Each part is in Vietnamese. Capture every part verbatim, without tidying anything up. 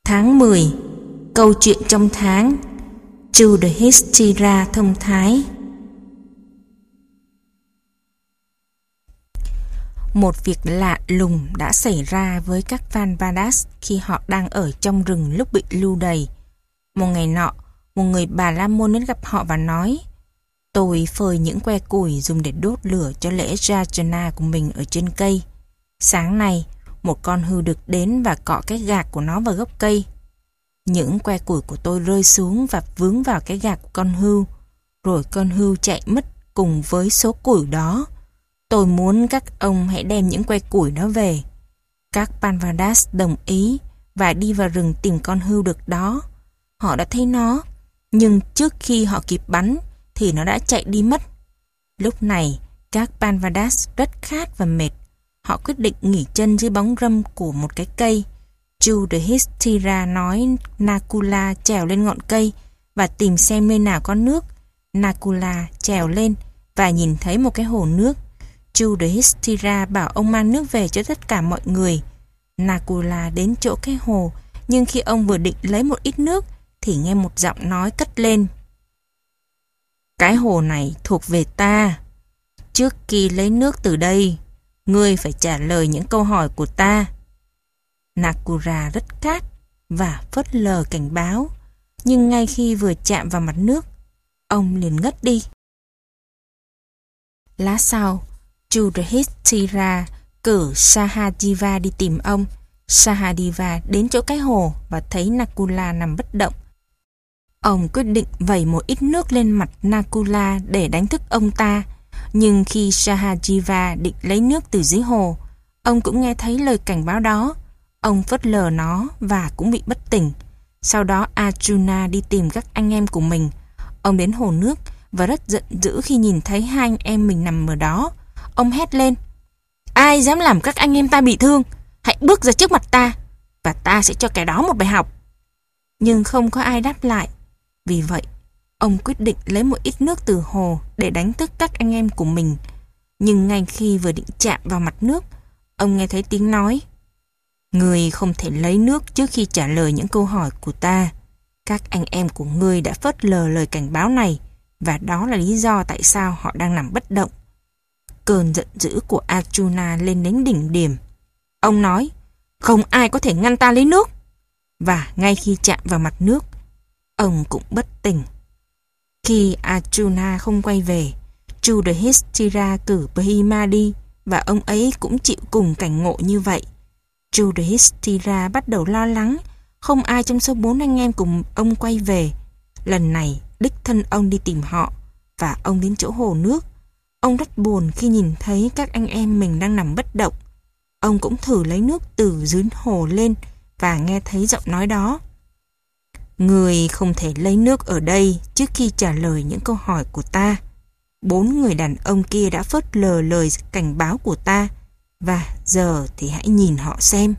Tháng mười. Câu chuyện trong tháng. Yudhishthira thông thái. Một việc lạ lùng đã xảy ra với các Pandavas khi họ đang ở trong rừng lúc bị lưu đày. Một ngày nọ, một người Bà La Môn đến gặp họ và nói: Tôi phơi những que củi dùng để đốt lửa cho lễ Yajna của mình ở trên cây. Sáng nay, một con hươu được đến và cọ cái gạc của nó vào gốc cây. Những que củi của tôi rơi xuống và vướng vào cái gạc của con hươu, rồi con hươu chạy mất cùng với số củi đó. Tôi muốn các ông hãy đem những que củi đó về. Các Pandavas đồng ý và đi vào rừng tìm con hươu được đó. Họ đã thấy nó, nhưng trước khi họ kịp bắn thì nó đã chạy đi mất. Lúc này, các Pandavas rất khát và mệt. Họ quyết định nghỉ chân dưới bóng râm của một cái cây. Yudhishthira nói Nakula trèo lên ngọn cây và tìm xem nơi nào có nước. Nakula trèo lên và nhìn thấy một cái hồ nước. Yudhishthira bảo ông mang nước về cho tất cả mọi người. Nakula đến chỗ cái hồ, nhưng khi ông vừa định lấy một ít nước thì nghe một giọng nói cất lên: Cái hồ này thuộc về ta. Trước khi lấy nước từ đây, ngươi phải trả lời những câu hỏi của ta. Nakula rất khát và phớt lờ cảnh báo, nhưng ngay khi vừa chạm vào mặt nước, ông liền ngất đi. Lát sau, Yudhishthira cử Sahadeva đi tìm ông. Sahadeva đến chỗ cái hồ và thấy Nakula nằm bất động. Ông quyết định vẩy một ít nước lên mặt Nakula để đánh thức ông ta. Nhưng khi Sahadeva định lấy nước từ dưới hồ, ông cũng nghe thấy lời cảnh báo đó. Ông phớt lờ nó và cũng bị bất tỉnh. Sau đó Arjuna đi tìm các anh em của mình. Ông đến hồ nước và rất giận dữ khi nhìn thấy hai anh em mình nằm ở đó. Ông hét lên: Ai dám làm các anh em ta bị thương, hãy bước ra trước mặt ta, và ta sẽ cho kẻ đó một bài học. Nhưng không có ai đáp lại. Vì vậy, ông quyết định lấy một ít nước từ hồ để đánh thức các anh em của mình. Nhưng ngay khi vừa định chạm vào mặt nước, ông nghe thấy tiếng nói: Ngươi không thể lấy nước trước khi trả lời những câu hỏi của ta. Các anh em của ngươi đã phớt lờ lời cảnh báo này, và đó là lý do tại sao họ đang nằm bất động. Cơn giận dữ của Arjuna lên đến đỉnh điểm. Ông nói: Không ai có thể ngăn ta lấy nước. Và ngay khi chạm vào mặt nước, ông cũng bất tỉnh. Khi Arjuna không quay về, Yudhishthira cử Bhima đi, và ông ấy cũng chịu cùng cảnh ngộ như vậy. Yudhishthira bắt đầu lo lắng, không ai trong số bốn anh em cùng ông quay về. Lần này, đích thân ông đi tìm họ, và ông đến chỗ hồ nước. Ông rất buồn khi nhìn thấy các anh em mình đang nằm bất động. Ông cũng thử lấy nước từ dưới hồ lên và nghe thấy giọng nói đó: Người không thể lấy nước ở đây trước khi trả lời những câu hỏi của ta. Bốn người đàn ông kia đã phớt lờ lời cảnh báo của ta, và giờ thì hãy nhìn họ xem.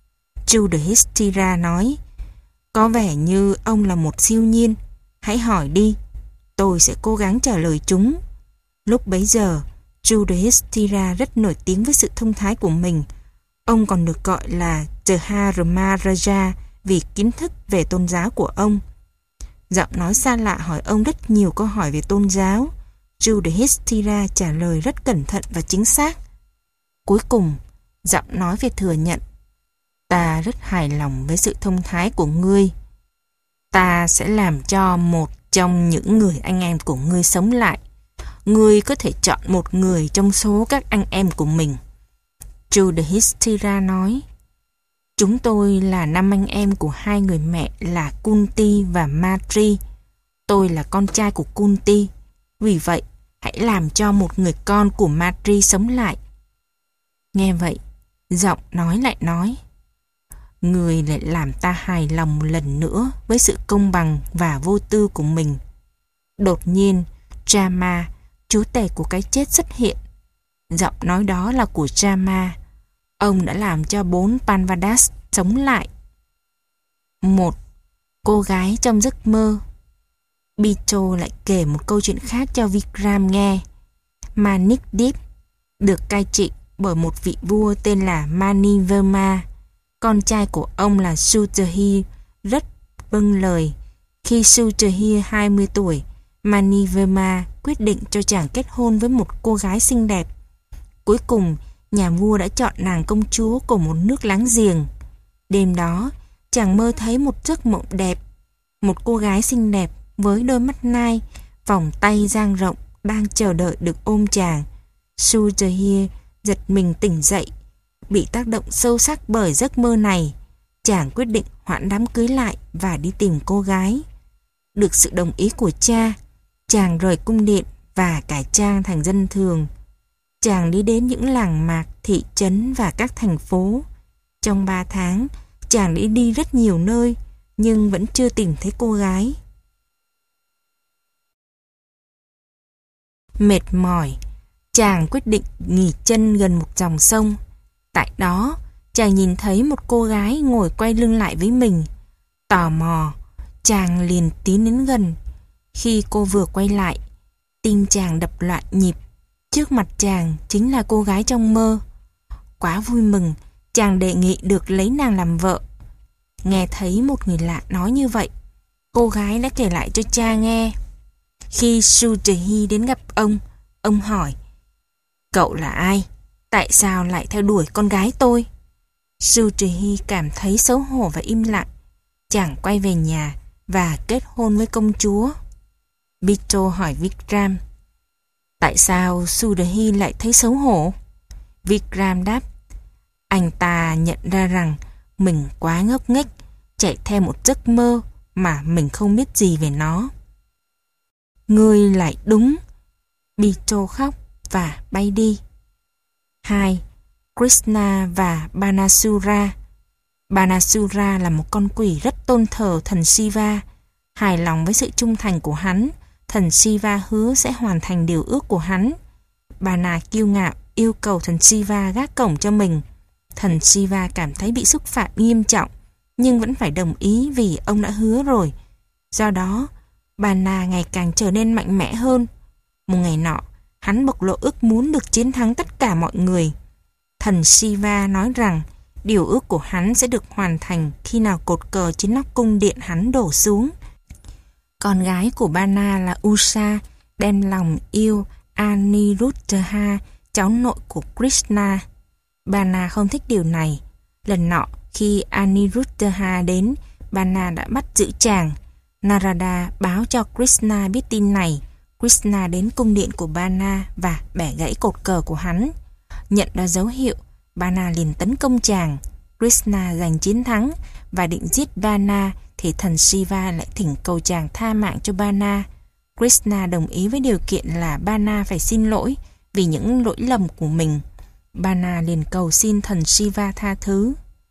Yudhishthira nói: Có vẻ như ông là một siêu nhiên. Hãy hỏi đi, tôi sẽ cố gắng trả lời chúng. Lúc bấy giờ, Yudhishthira rất nổi tiếng với sự thông thái của mình. Ông còn được gọi là Dharma Raja vì kiến thức về tôn giáo của ông. Giọng nói xa lạ hỏi ông rất nhiều câu hỏi về tôn giáo. Yudhishthira trả lời rất cẩn thận và chính xác. Cuối cùng, giọng nói phải thừa nhận: Ta rất hài lòng với sự thông thái của ngươi. Ta sẽ làm cho một trong những người anh em của ngươi sống lại. Ngươi có thể chọn một người trong số các anh em của mình. Yudhishthira nói: Chúng tôi là năm anh em của hai người mẹ là Kunti và Matri. Tôi là con trai của Kunti. Vì vậy, hãy làm cho một người con của Matri sống lại. Nghe vậy, giọng nói lại nói: Người lại làm ta hài lòng một lần nữa với sự công bằng và vô tư của mình. Đột nhiên, Rama, chúa tể của cái chết xuất hiện. Giọng nói đó là của Rama. Ông đã làm cho bốn Pandavas sống lại. Một, cô gái trong giấc mơ. Bito lại kể một câu chuyện khác cho Vikram nghe. Manikdeep được cai trị bởi một vị vua tên là Manivarma. Con trai của ông là Sutahi rất vâng lời. Khi Sutahir hai mươi tuổi, Manivarma quyết định cho chàng kết hôn với một cô gái xinh đẹp. Cuối cùng, nhà vua đã chọn nàng công chúa của một nước láng giềng. Đêm đó, chàng mơ thấy một giấc mộng đẹp. Một cô gái xinh đẹp với đôi mắt nai, vòng tay dang rộng đang chờ đợi được ôm chàng. Sutahir giật mình tỉnh dậy, bị tác động sâu sắc bởi giấc mơ này. Chàng quyết định hoãn đám cưới lại và đi tìm cô gái. Được sự đồng ý của cha, chàng rời cung điện và cải trang thành dân thường. Chàng đi đến những làng mạc, thị trấn và các thành phố. Trong ba tháng, chàng đã đi rất nhiều nơi, nhưng vẫn chưa tìm thấy cô gái. Mệt mỏi, chàng quyết định nghỉ chân gần một dòng sông. Tại đó, chàng nhìn thấy một cô gái ngồi quay lưng lại với mình. Tò mò, chàng liền tiến đến gần. Khi cô vừa quay lại, tim chàng đập loạn nhịp. Trước mặt chàng chính là cô gái trong mơ. Quá vui mừng, chàng đề nghị được lấy nàng làm vợ. Nghe thấy một người lạ nói như vậy, cô gái đã kể lại cho cha nghe. Khi Sutahir đến gặp ông, ông hỏi: "Cậu là ai? Tại sao lại theo đuổi con gái tôi?" Sutahir cảm thấy xấu hổ và im lặng. Chàng quay về nhà và kết hôn với công chúa. Bito hỏi Vikram: "Tại sao Sutahir lại thấy xấu hổ?" Vikram đáp: "Anh ta nhận ra rằng mình quá ngốc nghếch, chạy theo một giấc mơ mà mình không biết gì về nó." "Ngươi lại đúng." Bito khóc và bay đi. hai. Krishna và Banasura. Banasura là một con quỷ rất tôn thờ thần Shiva. Hài lòng với sự trung thành của hắn, thần Shiva hứa sẽ hoàn thành điều ước của hắn. Bana kiêu ngạo yêu cầu thần Shiva gác cổng cho mình. Thần Shiva cảm thấy bị xúc phạm nghiêm trọng, nhưng vẫn phải đồng ý vì ông đã hứa rồi. Do đó, Bana ngày càng trở nên mạnh mẽ hơn. Một ngày nọ, hắn bộc lộ ước muốn được chiến thắng tất cả mọi người. Thần Shiva nói rằng điều ước của hắn sẽ được hoàn thành khi nào cột cờ trên nóc cung điện hắn đổ xuống. Con gái của Bana là Usha đem lòng yêu Aniruddha, cháu nội của Krishna. Bana không thích điều này. Lần nọ, khi Aniruddha đến, Bana đã bắt giữ chàng. Narada báo cho Krishna biết tin này. Krishna đến cung điện của Bana và bẻ gãy cột cờ của hắn. Nhận ra dấu hiệu, Bana liền tấn công chàng. Krishna giành chiến thắng và định giết Bana, thì thần Shiva lại thỉnh cầu chàng tha mạng cho Bana. Krishna đồng ý với điều kiện là Bana phải xin lỗi vì những lỗi lầm của mình. Bana liền cầu xin thần Shiva tha thứ.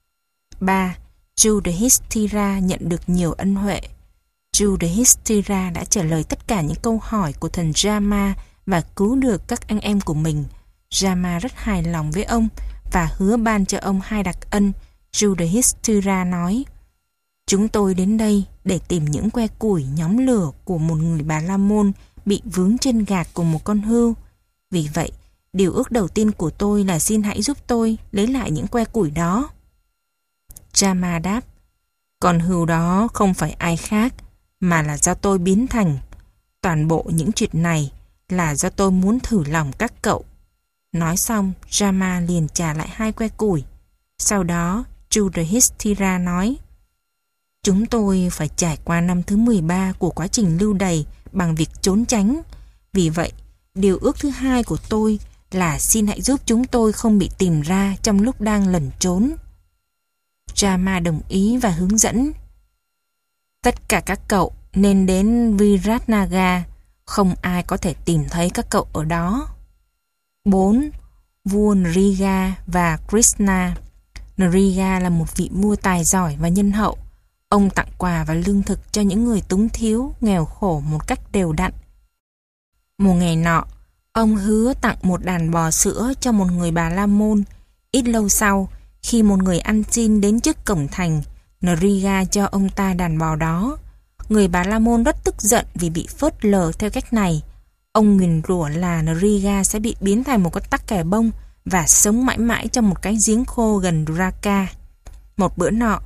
ba. Yudhishthira nhận được nhiều ân huệ. Yudhishthira đã trả lời tất cả những câu hỏi của thần Rama và cứu được các anh em của mình. Rama rất hài lòng với ông và hứa ban cho ông hai đặc ân. Yudhishthira nói: "Chúng tôi đến đây để tìm những que củi nhóm lửa của một người Bà La Môn bị vướng trên gạt của một con hươu. Vì vậy, điều ước đầu tiên của tôi là xin hãy giúp tôi lấy lại những que củi đó." Rama đáp: "Con hươu đó không phải ai khác, mà là do tôi biến thành. Toàn bộ những chuyện này là do tôi muốn thử lòng các cậu." Nói xong, Rama liền trả lại hai que củi. Sau đó, Yudhishthira nói: "Chúng tôi phải trải qua năm thứ mười ba của quá trình lưu đày bằng việc trốn tránh. Vì vậy, điều ước thứ hai của tôi là xin hãy giúp chúng tôi không bị tìm ra trong lúc đang lẩn trốn." Rama đồng ý và hướng dẫn: "Tất cả các cậu nên đến Viratnaga, không ai có thể tìm thấy các cậu ở đó." bốn. Vua Nriga và Krishna. Nriga là một vị vua tài giỏi và nhân hậu. Ông tặng quà và lương thực cho những người túng thiếu, nghèo khổ một cách đều đặn. Một ngày nọ, ông hứa tặng một đàn bò sữa cho một người Bà La Môn. Ít lâu sau, khi một người ăn xin đến trước cổng thành, Nriga cho ông ta đàn bò đó. Người Bà La Môn rất tức giận vì bị phớt lờ theo cách này. Ông nguyền rủa là Nriga sẽ bị biến thành một con tắc kè bông và sống mãi mãi trong một cái giếng khô gần Dwarka. Một bữa nọ,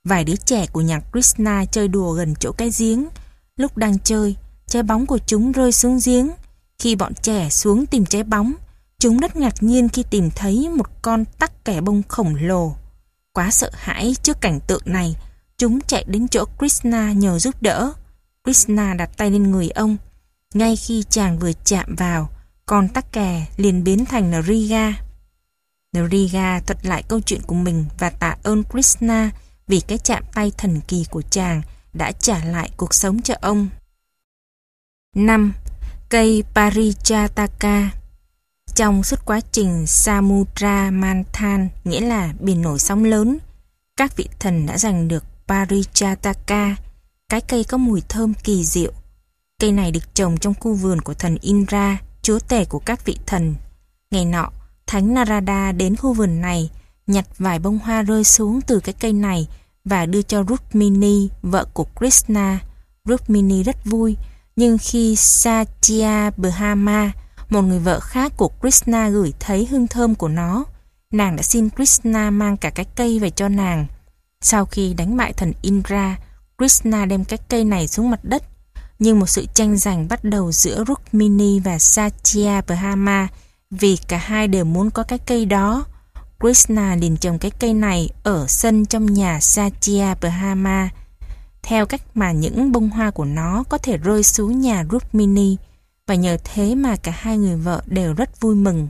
Vài đứa trẻ của nhà Krishna chơi đùa gần chỗ cái giếng. Lúc đang chơi, trái bóng của chúng rơi xuống giếng. Khi bọn trẻ xuống tìm trái bóng, chúng rất ngạc nhiên khi tìm thấy một con tắc kè bông khổng lồ. Quá sợ hãi trước cảnh tượng này, chúng chạy đến chỗ Krishna nhờ giúp đỡ. Krishna đặt tay lên người ông. Ngay khi chàng vừa chạm vào, con tắc kè liền biến thành Nriga. Nriga thuật lại câu chuyện của mình và tạ ơn Krishna vì cái chạm tay thần kỳ của chàng đã trả lại cuộc sống cho ông. năm. Cây Parijataka. Trong suốt quá trình Samudra Manthan, nghĩa là biển nổi sóng lớn, các vị thần đã giành được Parijataka, cái cây có mùi thơm kỳ diệu. Cây này được trồng trong khu vườn của thần Indra, chúa tể của các vị thần. Ngày nọ, Thánh Narada đến khu vườn này, nhặt vài bông hoa rơi xuống từ cái cây này và đưa cho Rukmini, vợ của Krishna. Rukmini rất vui, nhưng khi Satyabhama, một người vợ khác của Krishna, gửi thấy hương thơm của nó, nàng đã xin Krishna mang cả cái cây về cho nàng. Sau khi đánh bại thần Indra, Krishna đem cái cây này xuống mặt đất, nhưng một sự tranh giành bắt đầu giữa Rukmini và Satyabhama vì cả hai đều muốn có cái cây đó. Krishna liền trồng cái cây này ở sân trong nhà Satyabhama, theo cách mà những bông hoa của nó có thể rơi xuống nhà Rukmini, và nhờ thế mà cả hai người vợ đều rất vui mừng.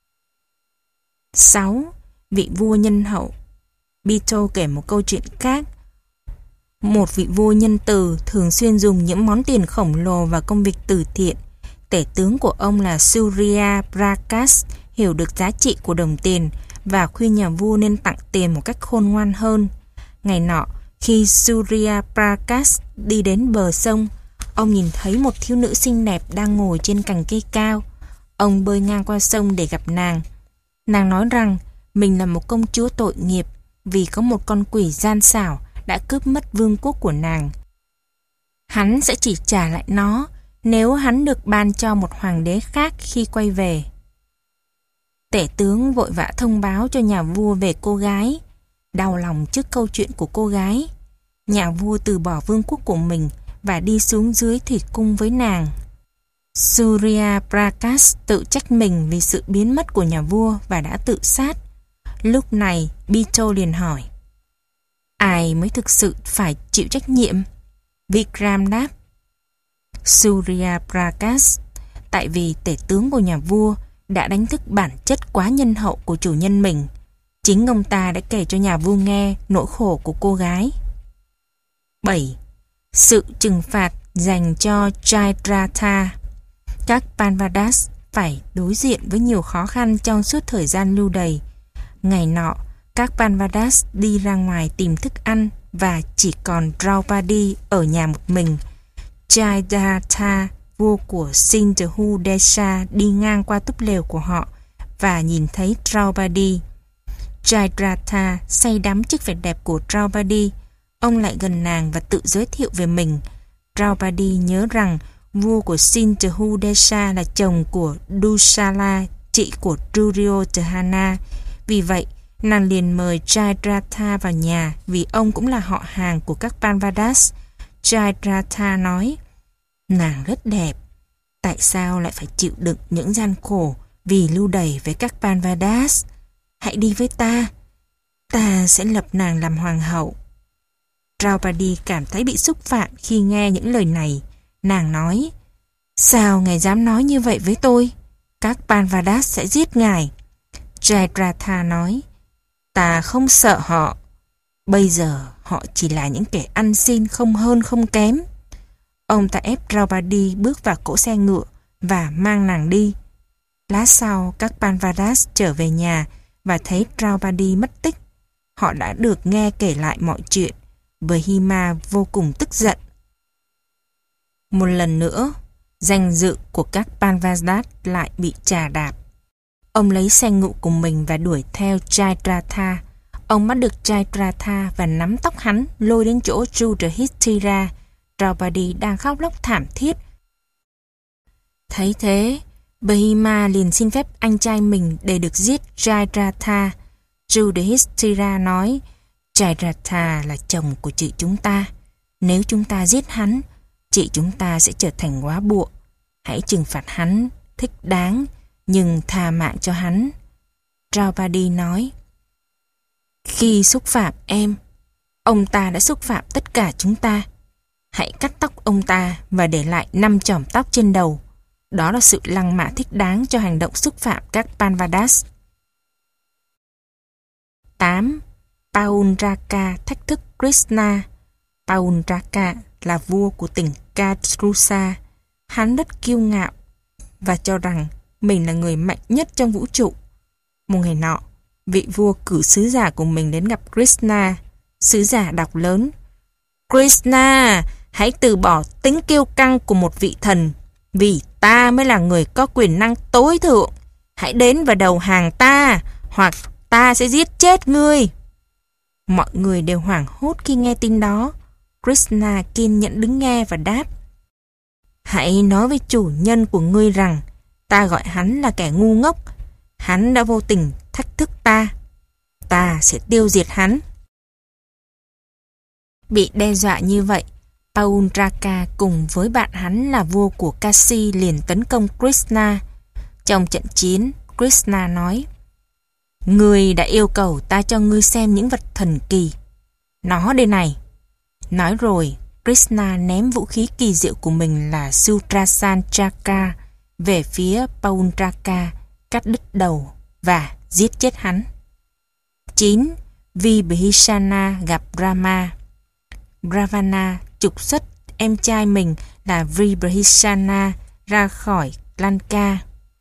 sáu. Vị vua nhân hậu. Bito kể một câu chuyện khác. Một vị vua nhân từ thường xuyên dùng những món tiền khổng lồ vào công việc từ thiện. Tể tướng của ông là Surya Prakash hiểu được giá trị của đồng tiền và khuyên nhà vua nên tặng tiền một cách khôn ngoan hơn. Ngày nọ, khi Surya Prakash đi đến bờ sông, ông nhìn thấy một thiếu nữ xinh đẹp đang ngồi trên cành cây cao. Ông bơi ngang qua sông để gặp nàng. Nàng nói rằng mình là một công chúa tội nghiệp vì có một con quỷ gian xảo đã cướp mất vương quốc của nàng. Hắn sẽ chỉ trả lại nó nếu hắn được ban cho một hoàng đế khác khi quay về. Tể tướng vội vã thông báo cho nhà vua về cô gái. Đau lòng trước câu chuyện của cô gái, nhà vua từ bỏ vương quốc của mình và đi xuống dưới thủy cung với nàng. Surya Prakash tự trách mình vì sự biến mất của nhà vua và đã tự sát. Lúc này Bito liền hỏi: ai mới thực sự phải chịu trách nhiệm? Vikram đáp: Surya Prakash, tại vì tể tướng của nhà vua đã đánh thức bản chất quá nhân hậu của chủ nhân mình. Chính ông ta đã kể cho nhà vua nghe nỗi khổ của cô gái. bảy. Sự trừng phạt dành cho Jayadratha. Các Pandavas phải đối diện với nhiều khó khăn trong suốt thời gian lưu đày. Ngày nọ, các Pandavas đi ra ngoài tìm thức ăn và chỉ còn Draupadi ở nhà một mình. Jayadratha, vua của Sindhu Desha, đi ngang qua túp lều của họ và nhìn thấy Draupadi. Jayadratha say đắm trước vẻ đẹp của Draupadi. Ông lại gần nàng và tự giới thiệu về mình. Draupadi nhớ rằng vua của Sindhu Desha là chồng của Dushala, chị của Duryodhana. Vì vậy, nàng liền mời Jayadratha vào nhà vì ông cũng là họ hàng của các Pandavas. Jayadratha nói: nàng rất đẹp, tại sao lại phải chịu đựng những gian khổ vì lưu đày với các Pandavas? Hãy đi với ta, ta sẽ lập nàng làm hoàng hậu. Draupadi cảm thấy bị xúc phạm khi nghe những lời này. Nàng nói: sao ngài dám nói như vậy với tôi? Các Pandavas sẽ giết ngài. Jayadratha nói: ta không sợ họ. Bây giờ họ chỉ là những kẻ ăn xin không hơn không kém. Ông ta ép Draupadi bước vào cỗ xe ngựa và mang nàng đi. Lát sau, các Pandavas trở về nhà và thấy Draupadi mất tích. Họ đã được nghe kể lại mọi chuyện. Bahima vô cùng tức giận. Một lần nữa, danh dự của các Pandavas lại bị chà đạp. Ông lấy xe ngựa của mình và đuổi theo Jayadratha. Ông bắt được Jayadratha và nắm tóc hắn lôi đến chỗ Yudhishthira. Draupadi đang khóc lóc thảm thiết. Thấy thế, Bahima liền xin phép anh trai mình để được giết Jayadratha. Yudhishthira nói: Jayadratha là chồng của chị chúng ta. Nếu chúng ta giết hắn, chị chúng ta sẽ trở thành góa bụa. Hãy trừng phạt hắn thích đáng, nhưng tha mạng cho hắn. Draupadi nói, khi xúc phạm em, ông ta đã xúc phạm tất cả chúng ta. Hãy cắt tóc ông ta và để lại năm chòm tóc trên đầu. Đó là sự lăng mạ thích đáng cho hành động xúc phạm các Panvadas. tám. Paunraka thách thức Krishna. Paunraka là vua của tỉnh Katrusa. Hắn rất kiêu ngạo và cho rằng mình là người mạnh nhất trong vũ trụ. Một ngày nọ, vị vua cử sứ giả của mình đến gặp Krishna. Sứ giả đọc lớn, Krishna, hãy từ bỏ tính kiêu căng của một vị thần, vì ta mới là người có quyền năng tối thượng. Hãy đến và đầu hàng ta, hoặc ta sẽ giết chết ngươi. Mọi người đều hoảng hốt khi nghe tin đó. Krishna kiên nhẫn đứng nghe và đáp, hãy nói với chủ nhân của ngươi rằng ta gọi hắn là kẻ ngu ngốc. Hắn đã vô tình thách thức ta. Ta sẽ tiêu diệt hắn. Bị đe dọa như vậy, Paunraka cùng với bạn hắn là vua của Kashi liền tấn công Krishna. Trong trận chiến, Krishna nói, ngươi đã yêu cầu ta cho ngươi xem những vật thần kỳ. Nó đây này. Nói rồi, Krishna ném vũ khí kỳ diệu của mình là Sudrasan Chakra về phía Paunraka, cắt đứt đầu và giết chết hắn. chín. Vibhishana gặp Rama. Ravana trục xuất em trai mình là Vibhishana ra khỏi Lanka.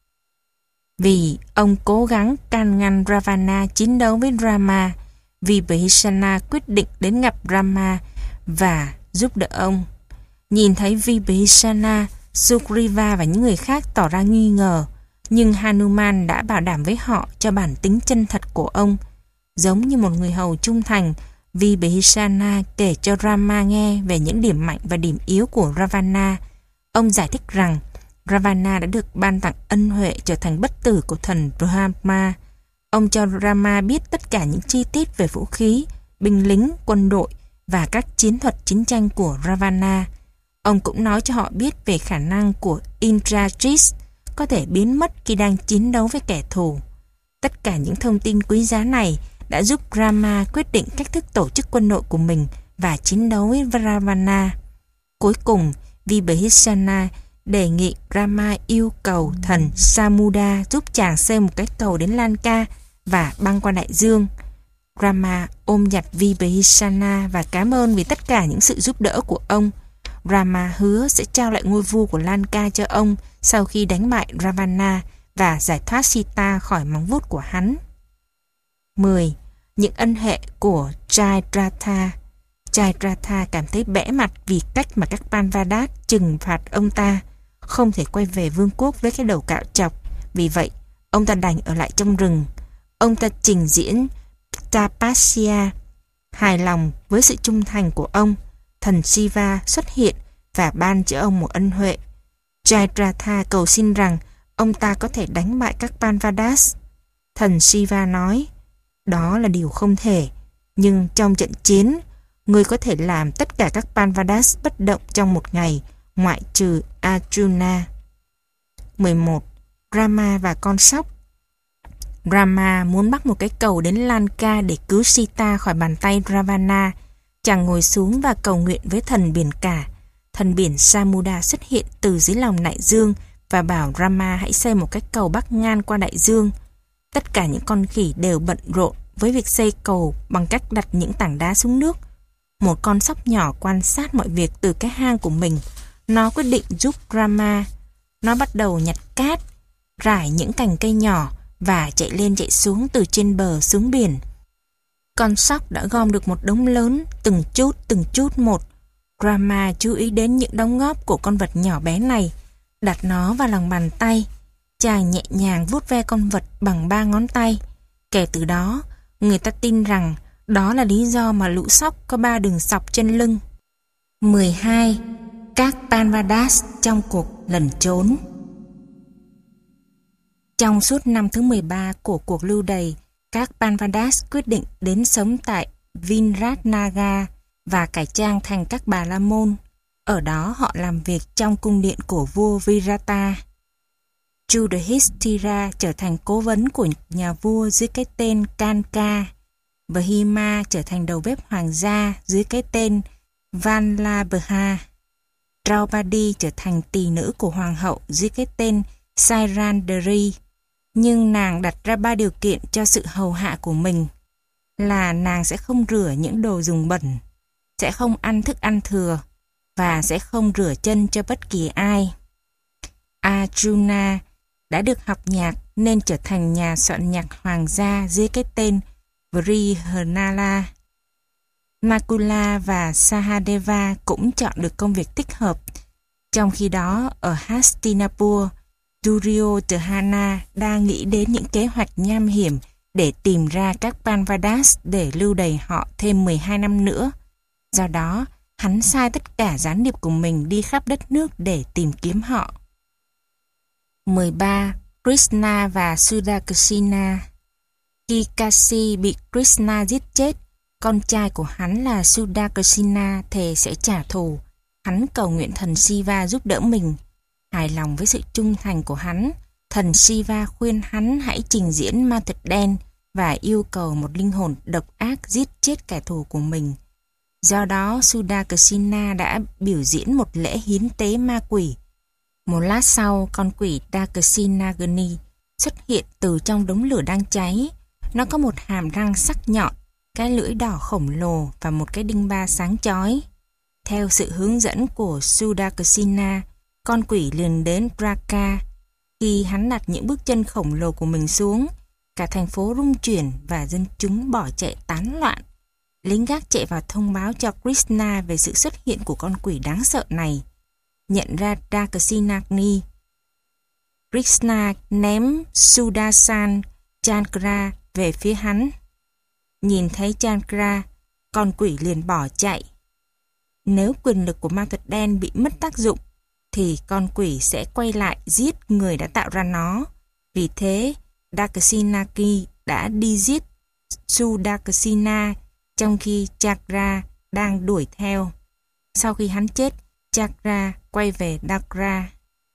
Vì ông cố gắng can ngăn Ravana chiến đấu với Rama, Vibhishana quyết định đến gặp Rama và giúp đỡ ông. Nhìn thấy Vibhishana, Sugriva và những người khác tỏ ra nghi ngờ, nhưng Hanuman đã bảo đảm với họ cho bản tính chân thật của ông. Giống như một người hầu trung thành, Vibhishana kể cho Rama nghe về những điểm mạnh và điểm yếu của Ravana. Ông giải thích rằng Ravana đã được ban tặng ân huệ trở thành bất tử của thần Brahma. Ông cho Rama biết tất cả những chi tiết về vũ khí, binh lính, quân đội và các chiến thuật chiến tranh của Ravana. Ông cũng nói cho họ biết về khả năng của Indrajit có thể biến mất khi đang chiến đấu với kẻ thù. Tất cả những thông tin quý giá này đã giúp Rama quyết định cách thức tổ chức quân đội của mình và chiến đấu với Ravana. Cuối cùng, Vibhishana đề nghị Rama yêu cầu thần Samuda giúp chàng xây một cái cầu đến Lanka và băng qua đại dương. Rama ôm chặt Vibhishana và cảm ơn vì tất cả những sự giúp đỡ của ông. Rama hứa sẽ trao lại ngôi vua của Lanka cho ông sau khi đánh bại Ravana và giải thoát Sita khỏi móng vuốt của hắn. mười. Những ân hệ của Jayadratha. Jayadratha cảm thấy bẽ mặt vì cách mà các Panvadas trừng phạt ông ta, không thể quay về vương quốc với cái đầu cạo chọc. Vì vậy, ông ta đành ở lại trong rừng. Ông ta trình diễn Tapasya. Hài lòng với sự trung thành của ông, thần Shiva xuất hiện và ban cho ông một ân huệ. Jayadratha cầu xin rằng ông ta có thể đánh bại các Panvadas. Thần Shiva nói, đó là điều không thể, nhưng trong trận chiến, ngươi có thể làm tất cả các Panvadas bất động trong một ngày, ngoại trừ Arjuna. mười một. Rama và con sóc. Rama muốn bắt một cái cầu đến Lanka để cứu Sita khỏi bàn tay Ravana. Chàng ngồi xuống và cầu nguyện với thần biển cả. Thần biển Samuda xuất hiện từ dưới lòng đại dương và bảo Rama hãy xây một cái cầu bắc ngang qua đại dương. Tất cả những con khỉ đều bận rộn với việc xây cầu bằng cách đặt những tảng đá xuống nước. Một con sóc nhỏ quan sát mọi việc từ cái hang của mình. Nó quyết định giúp Rama. Nó bắt đầu nhặt cát, rải những cành cây nhỏ và chạy lên chạy xuống từ trên bờ xuống biển. Con sóc đã gom được một đống lớn, từng chút từng chút một. Rama chú ý đến những đóng góp của con vật nhỏ bé này, đặt nó vào lòng bàn tay. Chàng nhẹ nhàng vuốt ve con vật bằng ba ngón tay. Kể từ đó, người ta tin rằng đó là lý do mà lũ sóc có ba đường sọc trên lưng. mười hai. Các Panvadas trong cuộc lẩn trốn. Trong suốt năm thứ mười ba của cuộc lưu đày, các Panvadas quyết định đến sống tại Vinratnagar và cải trang thành các bà la môn. Ở đó họ làm việc trong cung điện của vua Virata. Yudhishthira trở thành cố vấn của nhà vua dưới cái tên Kanka. Bhima trở thành đầu bếp hoàng gia dưới cái tên Vallabha. Draupadi trở thành tỳ nữ của hoàng hậu dưới cái tên Sairandari. Nhưng nàng đặt ra ba điều kiện cho sự hầu hạ của mình là nàng sẽ không rửa những đồ dùng bẩn, sẽ không ăn thức ăn thừa và sẽ không rửa chân cho bất kỳ ai. Arjuna đã được học nhạc nên trở thành nhà soạn nhạc hoàng gia dưới cái tên Vrihanala. Nakula và Sahadeva cũng chọn được công việc thích hợp. Trong khi đó, ở Hastinapur, Duryodhana đang nghĩ đến những kế hoạch nham hiểm để tìm ra các Panvadas để lưu đày họ thêm mười hai năm nữa. Do đó, hắn sai tất cả gián điệp của mình đi khắp đất nước để tìm kiếm họ. mười ba. Krishna và Sudakshina. Khi Kasi bị Krishna giết chết, con trai của hắn là Sudakshina thề sẽ trả thù. Hắn cầu nguyện thần Shiva giúp đỡ mình. Hài lòng với sự trung thành của hắn, thần Shiva khuyên hắn hãy trình diễn ma thuật đen và yêu cầu một linh hồn độc ác giết chết kẻ thù của mình. Do đó, Sudakshina đã biểu diễn một lễ hiến tế ma quỷ. Một lát sau, con quỷ Dakshinagni xuất hiện từ trong đống lửa đang cháy. Nó có một hàm răng sắc nhọn, cái lưỡi đỏ khổng lồ và một cái đinh ba sáng chói. Theo sự hướng dẫn của Sudakshina, con quỷ liền đến Draka. Khi hắn đặt những bước chân khổng lồ của mình xuống, cả thành phố rung chuyển và dân chúng bỏ chạy tán loạn. Lính gác chạy vào thông báo cho Krishna về sự xuất hiện của con quỷ đáng sợ này. Nhận ra Dakshinagni, Krishna ném Sudarshan Chakra về phía hắn. Nhìn thấy Chakra, con quỷ liền bỏ chạy. Nếu quyền lực của ma thuật đen bị mất tác dụng, thì con quỷ sẽ quay lại giết người đã tạo ra nó. Vì thế, Dakshinaki đã đi giết Sudakshina trong khi Chakra đang đuổi theo. Sau khi hắn chết, Chakra quay về Dakra.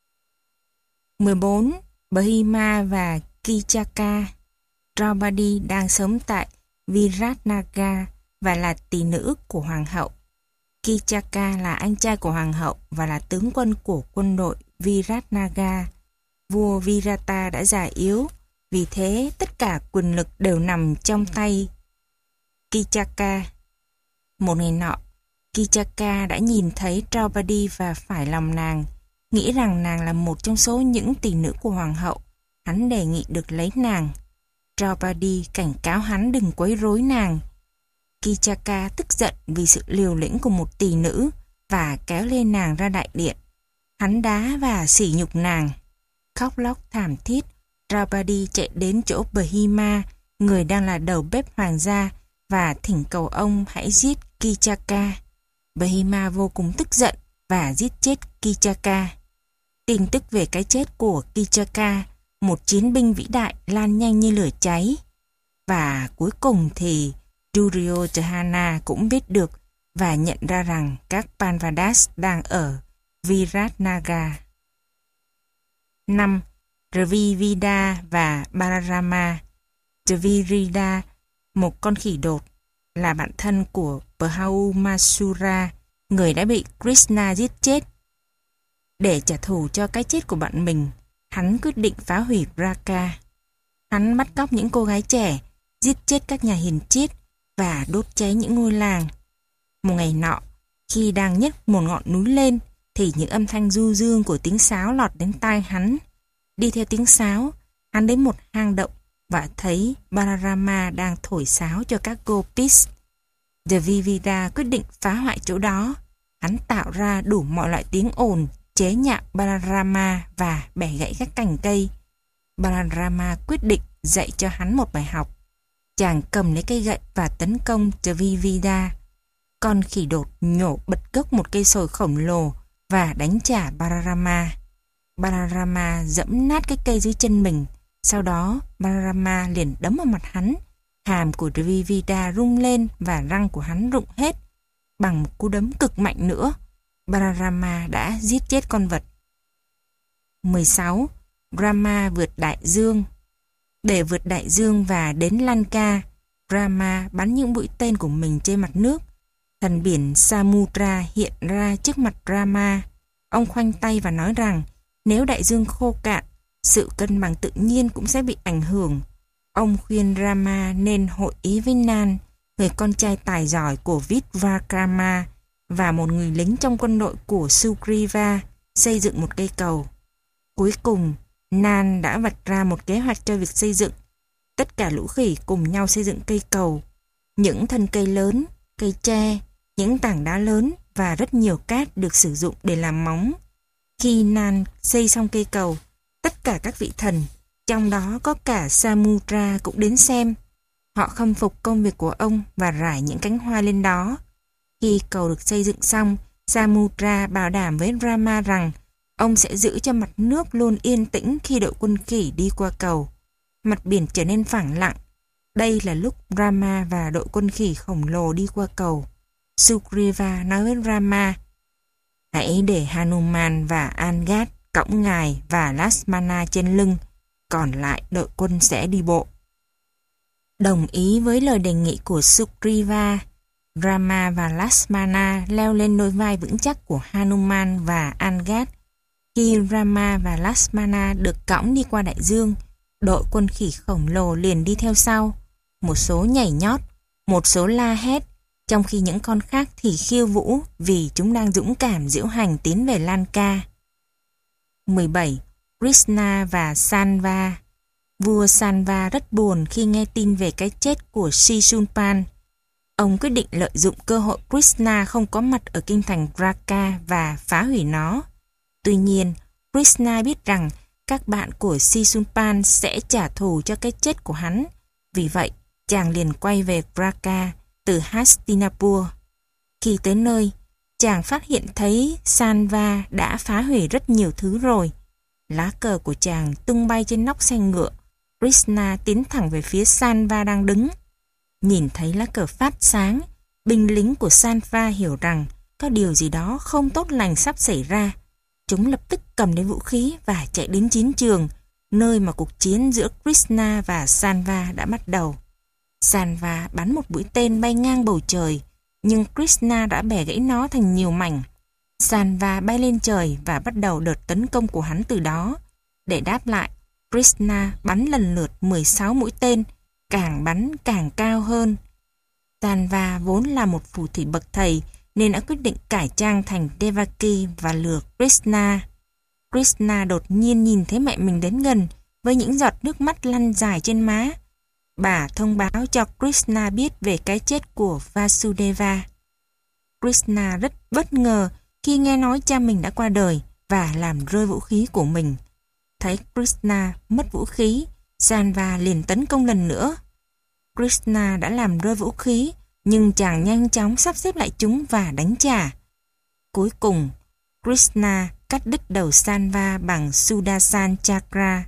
mười bốn. Bhima và Kichaka. Draupadi đang sống tại Viratnagar và là tỳ nữ của hoàng hậu. Kichaka là anh trai của hoàng hậu và là tướng quân của quân đội Viratnagar. Vua Virata đã già yếu, vì thế tất cả quyền lực đều nằm trong tay Kichaka. Một ngày nọ, Kichaka đã nhìn thấy Draupadi và phải lòng nàng, nghĩ rằng nàng là một trong số những tỳ nữ của hoàng hậu. Hắn đề nghị được lấy nàng. Draupadi cảnh cáo hắn đừng quấy rối nàng. Kichaka tức giận vì sự liều lĩnh của một tỳ nữ và kéo lên nàng ra đại điện. Hắn đá và sỉ nhục nàng. Khóc lóc thảm thiết, Draupadi chạy đến chỗ Bhima, người đang là đầu bếp hoàng gia, và thỉnh cầu ông hãy giết Kichaka. Bhima vô cùng tức giận và giết chết Kichaka. Tin tức về cái chết của Kichaka, một chiến binh vĩ đại, lan nhanh như lửa cháy. Và cuối cùng thì Duryodhana cũng biết được và nhận ra rằng các Panvadas đang ở Viratnagar. năm. Dvivida và Balarama. Dvivida, một con khỉ đột, là bạn thân của Brahmasura, người đã bị Krishna giết chết. Để trả thù cho cái chết của bạn mình, hắn quyết định phá hủy Draka. Hắn bắt cóc những cô gái trẻ, giết chết các nhà hiền triết và đốt cháy những ngôi làng. Một ngày nọ, khi đang nhấc một ngọn núi lên, thì những âm thanh du dương của tiếng sáo lọt đến tai hắn. Đi theo tiếng sáo, hắn đến một hang động và thấy Balarama đang thổi sáo cho các gopis. Dvivida quyết định phá hoại chỗ đó. Hắn tạo ra đủ mọi loại tiếng ồn, chế nhạo Balarama và bẻ gãy các cành cây. Balarama quyết định dạy cho hắn một bài học. Chàng cầm lấy cây gậy và tấn công Dvivida. Con khỉ đột nhổ bật gốc một cây sồi khổng lồ và đánh trả Balarama. Balarama dẫm nát cái cây dưới chân mình. Sau đó Balarama liền đấm vào mặt hắn. Hàm của Dvivida rung lên và răng của hắn rụng hết. Bằng một cú đấm cực mạnh nữa, Balarama đã giết chết con vật. mười sáu. Rama vượt đại dương. Để vượt đại dương và đến Lanka, Rama bắn những mũi tên của mình trên mặt nước. Thần biển Samudra hiện ra trước mặt Rama. Ông khoanh tay và nói rằng nếu đại dương khô cạn, sự cân bằng tự nhiên cũng sẽ bị ảnh hưởng. Ông khuyên Rama nên hội ý với Nan, người con trai tài giỏi của Vikrama và một người lính trong quân đội của Sugriva, xây dựng một cây cầu. Cuối cùng, Nan đã vạch ra một kế hoạch cho việc xây dựng. Tất cả lũ khỉ cùng nhau xây dựng cây cầu. Những thân cây lớn, cây tre, những tảng đá lớn và rất nhiều cát được sử dụng để làm móng. Khi Nan xây xong cây cầu, tất cả các vị thần, trong đó có cả Samudra cũng đến xem. Họ khâm phục công việc của ông và rải những cánh hoa lên đó. Khi cầu được xây dựng xong, Samudra bảo đảm với Rama rằng ông sẽ giữ cho mặt nước luôn yên tĩnh khi đội quân khỉ đi qua cầu. Mặt biển trở nên phẳng lặng. Đây là lúc Rama và đội quân khỉ khổng lồ đi qua cầu. Sugriva nói với Rama, hãy để Hanuman và Angad cõng ngài và Lakshmana trên lưng, còn lại đội quân sẽ đi bộ. Đồng ý với lời đề nghị của Sugriva, Rama và Lakshmana leo lên đôi vai vững chắc của Hanuman và Angad. Khi Rama và Lakshmana được cõng đi qua đại dương, đội quân khỉ khổng lồ liền đi theo sau. Một số nhảy nhót, một số la hét, trong khi những con khác thì khiêu vũ vì chúng đang dũng cảm diễu hành tiến về Lanka. mười bảy. Krishna và Sanva. Vua Sanva rất buồn khi nghe tin về cái chết của Shishunpan. Ông quyết định lợi dụng cơ hội Krishna không có mặt ở kinh thành Dwarka và phá hủy nó. Tuy nhiên, Krishna biết rằng các bạn của Shishunpan sẽ trả thù cho cái chết của hắn. Vì vậy, chàng liền quay về Dwarka từ Hastinapur. Khi tới nơi, chàng phát hiện thấy Sanva đã phá hủy rất nhiều thứ rồi. Lá cờ của chàng tung bay trên nóc xe ngựa. Krishna tiến thẳng về phía Sanva đang đứng. Nhìn thấy lá cờ phát sáng, binh lính của Sanva hiểu rằng có điều gì đó không tốt lành sắp xảy ra. Chúng lập tức cầm lấy vũ khí và chạy đến chiến trường, nơi mà cuộc chiến giữa Krishna và Sanva đã bắt đầu. Sanva bắn một mũi tên bay ngang bầu trời, nhưng Krishna đã bẻ gãy nó thành nhiều mảnh. Sanva bay lên trời và bắt đầu đợt tấn công của hắn từ đó. Để đáp lại, Krishna bắn lần lượt mười sáu mũi tên, càng bắn càng cao hơn. Sanva vốn là một phù thủy bậc thầy nên đã quyết định cải trang thành Devaki và lừa Krishna. Krishna đột nhiên nhìn thấy mẹ mình đến gần với những giọt nước mắt lăn dài trên má. Bà thông báo cho Krishna biết về cái chết của Vasudeva. Krishna rất bất ngờ khi nghe nói cha mình đã qua đời và làm rơi vũ khí của mình. Thấy Krishna mất vũ khí, Sanva liền tấn công lần nữa. Krishna đã làm rơi vũ khí, nhưng chàng nhanh chóng sắp xếp lại chúng và đánh trả. Cuối cùng, Krishna cắt đứt đầu Sanva bằng Sudarshan Chakra.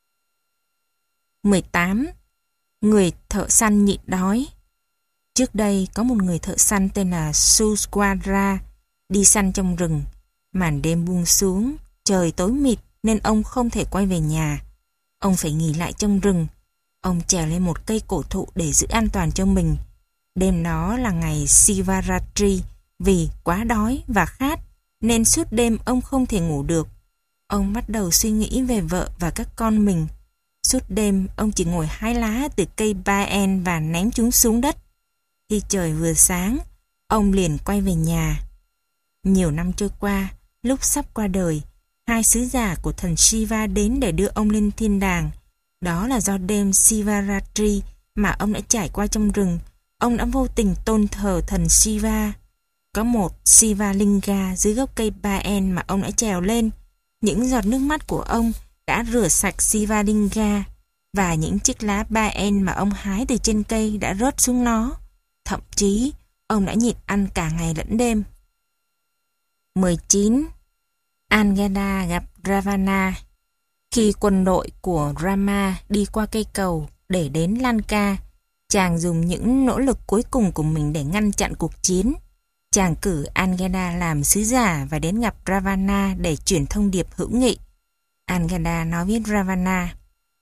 mười tám. Người thợ săn nhịn đói. Trước đây có một người thợ săn tên là Susquadra đi săn trong rừng. Màn đêm buông xuống, trời tối mịt nên ông không thể quay về nhà. Ông phải nghỉ lại trong rừng. Ông trèo lên một cây cổ thụ để giữ an toàn cho mình. Đêm đó là ngày Sivaratri, vì quá đói và khát nên suốt đêm ông không thể ngủ được. Ông bắt đầu suy nghĩ về vợ và các con mình. Suốt đêm ông chỉ ngồi hái lá từ cây baen và ném chúng xuống đất. Khi trời vừa sáng, ông liền quay về nhà. Nhiều năm trôi qua, lúc sắp qua đời, hai sứ giả của thần Shiva đến để đưa ông lên thiên đàng. Đó là do đêm Sivaratri mà ông đã trải qua trong rừng. Ông đã vô tình tôn thờ thần Shiva. Có một Sivalinga dưới gốc cây baen mà ông đã trèo lên. Những giọt nước mắt của ông đã rửa sạch Sivalinga và những chiếc lá baen mà ông hái từ trên cây đã rớt xuống nó. Thậm chí, ông đã nhịn ăn cả ngày lẫn đêm. mười chín. Angada gặp Ravana. Khi quân đội của Rama đi qua cây cầu để đến Lanka, Chàng dùng những nỗ lực cuối cùng của mình để ngăn chặn cuộc chiến. Chàng cử Angada làm sứ giả và đến gặp Ravana để chuyển thông điệp hữu nghị. Angada nói với Ravana: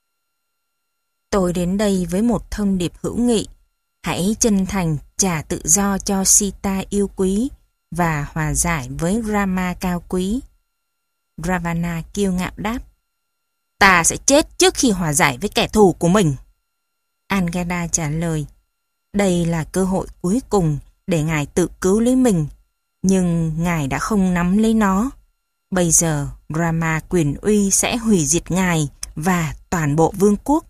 Tôi đến đây với một thông điệp hữu nghị. Hãy chân thành trả tự do cho Sita yêu quý và hòa giải với Rama cao quý. Ravana kiêu ngạo đáp: Ta sẽ chết trước khi hòa giải với kẻ thù của mình. Angada trả lời: Đây là cơ hội cuối cùng để ngài tự cứu lấy mình, nhưng ngài đã không nắm lấy nó. Bây giờ Rama quyền uy sẽ hủy diệt ngài và toàn bộ vương quốc.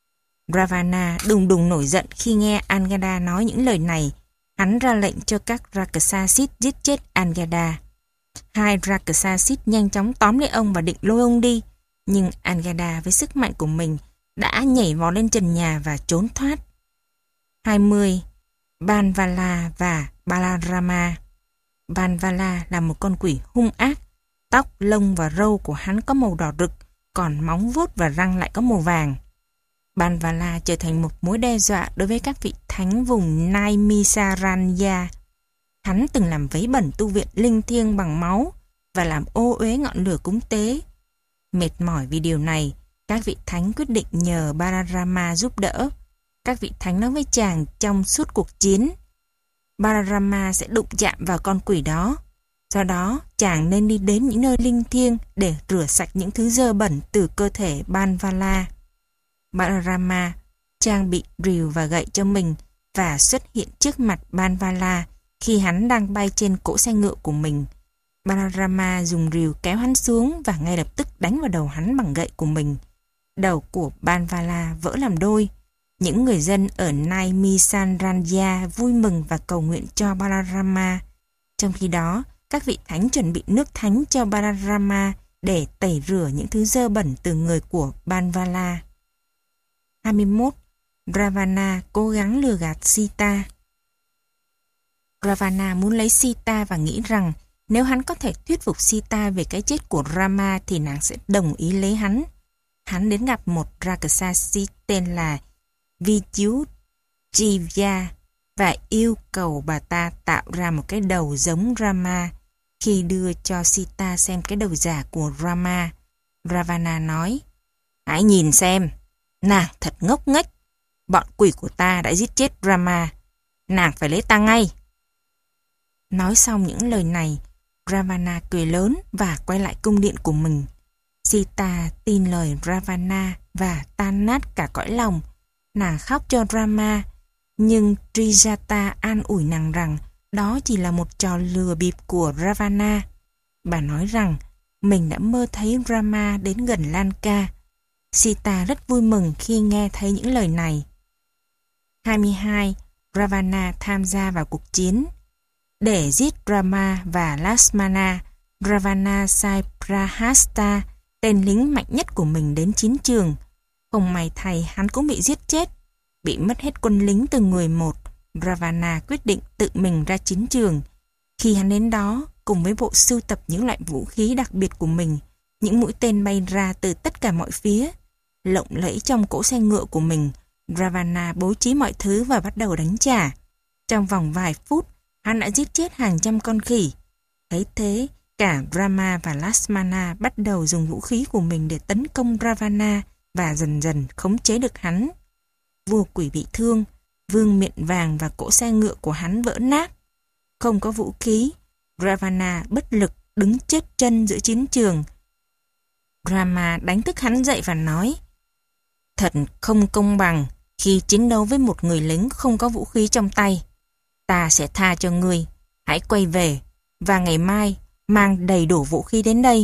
Ravana đùng đùng nổi giận khi nghe Angada nói những lời này. Hắn ra lệnh cho các Rakshasít giết chết Angada. Hai Rakshasít nhanh chóng tóm lấy ông và định lôi ông đi, nhưng Angada với sức mạnh của mình đã nhảy vọt lên trần nhà và trốn thoát. hai mươi. Banvala và Balarama. Banvala là một con quỷ hung ác. Tóc, lông và râu của hắn có màu đỏ rực, còn móng vuốt và răng lại có màu vàng. Banvala trở thành một mối đe dọa đối với các vị thánh vùng Naimisaranya. Hắn từng làm vấy bẩn tu viện linh thiêng bằng máu và làm ô uế ngọn lửa cúng tế. Mệt mỏi vì điều này, các vị thánh quyết định nhờ Balarama giúp đỡ. Các vị thánh nói với chàng trong suốt cuộc chiến: Balarama sẽ đụng chạm vào con quỷ đó. Do đó, chàng nên đi đến những nơi linh thiêng để rửa sạch những thứ dơ bẩn từ cơ thể Banvala. Balarama trang bị rìu và gậy cho mình và xuất hiện trước mặt Banvala khi hắn đang bay trên cỗ xe ngựa của mình. Balarama dùng rìu kéo hắn xuống và ngay lập tức đánh vào đầu hắn bằng gậy của mình. Đầu của Banvala vỡ làm đôi. Những người dân ở Naimisaranya vui mừng và cầu nguyện cho Balarama. Trong khi đó, các vị thánh chuẩn bị nước thánh cho Balarama để tẩy rửa những thứ dơ bẩn từ người của Banvala. hai mươi mốt. Ravana cố gắng lừa gạt Sita. Ravana muốn lấy Sita và nghĩ rằng nếu hắn có thể thuyết phục Sita về cái chết của Rama thì nàng sẽ đồng ý lấy hắn. Hắn đến gặp một Rakshasi tên là Vidyujivya và yêu cầu bà ta tạo ra một cái đầu giống Rama. Khi đưa cho Sita xem cái đầu giả của Rama, Ravana nói: Hãy nhìn xem, nàng thật ngốc nghếch. Bọn quỷ của ta đã giết chết Rama. Nàng phải lấy ta ngay. Nói xong những lời này, Ravana cười lớn và quay lại cung điện của mình. Sita tin lời Ravana và tan nát cả cõi lòng. Nàng khóc cho Rama, nhưng Trijata an ủi nàng rằng đó chỉ là một trò lừa bịp của Ravana. Bà nói rằng mình đã mơ thấy Rama đến gần Lanka. Sita rất vui mừng khi nghe thấy những lời này. hai mươi hai. Ravana tham gia vào cuộc chiến. Để giết Rama và Lakshmana, Ravana sai Prahasta, tên lính mạnh nhất của mình, đến chiến trường. Không may thay, hắn cũng bị giết chết. Bị mất hết quân lính từng người một, Ravana quyết định tự mình ra chiến trường. Khi hắn đến đó, cùng với bộ sưu tập những loại vũ khí đặc biệt của mình, những mũi tên bay ra từ tất cả mọi phía. Lộng lẫy trong cỗ xe ngựa của mình, Ravana bố trí mọi thứ và bắt đầu đánh trả. Trong vòng vài phút, hắn đã giết chết hàng trăm con khỉ. Thấy thế, cả Rama và Lakshmana bắt đầu dùng vũ khí của mình để tấn công Ravana và dần dần khống chế được hắn. Vua quỷ bị thương, vương miện vàng và cỗ xe ngựa của hắn vỡ nát. Không có vũ khí, Ravana bất lực đứng chết chân giữa chiến trường. Rama đánh thức hắn dậy và nói: Thật không công bằng khi chiến đấu với một người lính không có vũ khí trong tay. Ta sẽ tha cho ngươi, hãy quay về và ngày mai mang đầy đủ vũ khí đến đây.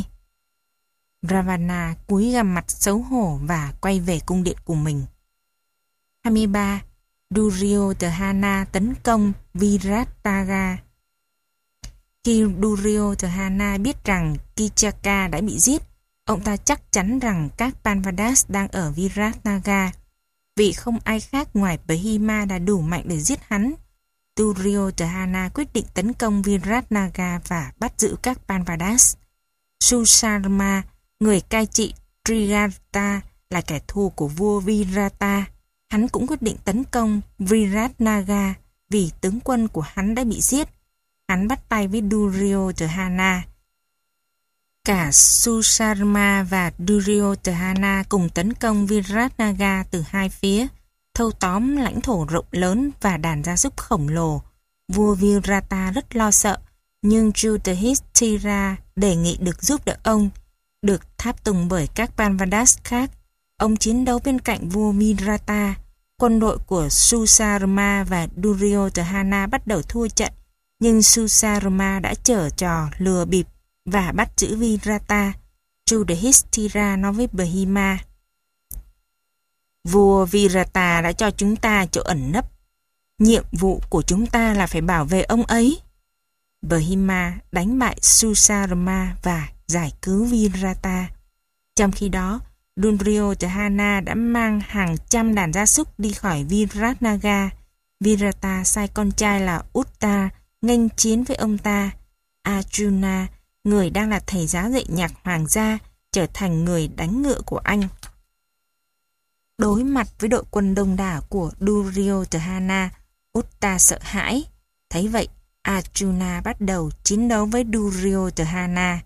Ravana cúi gằm mặt xấu hổ và quay về cung điện của mình. hai mươi ba. Duryodhana tấn công Viratnaga. Khi Duryodhana biết rằng Kichaka đã bị giết, ông ta chắc chắn rằng các Pandavas đang ở Viratnaga. Vì không ai khác ngoài Behima đã đủ mạnh để giết hắn, Duryodhana quyết định tấn công Viratnaga và bắt giữ các Pandavas. Susarma, người cai trị Trigarta, là kẻ thù của vua Virata. hắn cũng quyết định tấn công Viratnagar vì tướng quân của hắn đã bị giết. Hắn bắt tay với Duryodhana. Cả Susarma và Duryodhana cùng tấn công Viratnagar từ hai phía, thâu tóm lãnh thổ rộng lớn và đàn gia súc khổng lồ. Vua Virata rất lo sợ, nhưng Yudhishthira đề nghị được giúp đỡ ông. Được tháp tùng bởi các Panvadas khác, ông chiến đấu bên cạnh vua Virata. Quân đội của Susarma và Duryodhana bắt đầu thua trận, nhưng Susarma đã giở trò lừa bịp và bắt giữ Virata. Yudhishthira nói với Bhima: Vua Virata đã cho chúng ta chỗ ẩn nấp. Nhiệm vụ của chúng ta là phải bảo vệ ông ấy. Bhima đánh bại Susarma và giải cứu Virata. Trong khi đó, Duryodhana đã mang hàng trăm đàn gia súc đi khỏi Viratnagar. Virata sai con trai là Utta nghênh chiến với ông ta. Arjuna, người đang là thầy giáo dạy nhạc hoàng gia, trở thành người đánh ngựa của anh. Đối mặt với đội quân đông đảo của Duryodhana, Utta sợ hãi. Thấy vậy, Arjuna bắt đầu chiến đấu với Duryodhana.